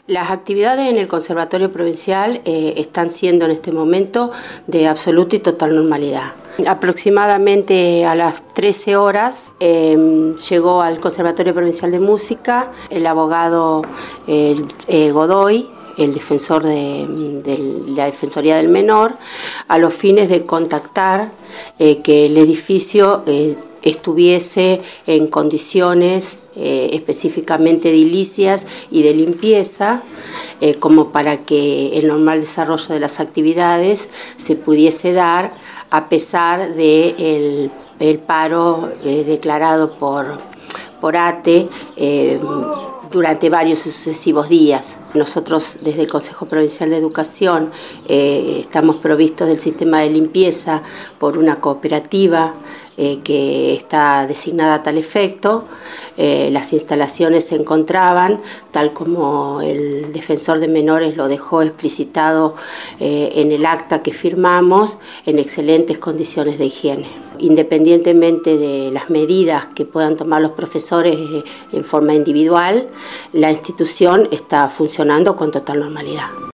Las actividades en el Conservatorio Provincial están siendo en este momento de absoluta y total normalidad. Aproximadamente a las 13 horas llegó al Conservatorio Provincial de Música el abogado Godoy, el defensor de la Defensoría del Menor, a los fines de contactar que el edificio estuviese en condiciones específicamente edilicias y de limpieza, como para que el normal desarrollo de las actividades se pudiese dar a pesar del paro declarado por ATE durante varios sucesivos días. Nosotros desde el Consejo Provincial de Educación estamos provistos del sistema de limpieza por una cooperativa que está designada a tal efecto. Las instalaciones se encontraban, tal como el defensor de menores lo dejó explicitado en el acta que firmamos, en excelentes condiciones de higiene. Independientemente de las medidas que puedan tomar los profesores en forma individual, la institución está funcionando con total normalidad.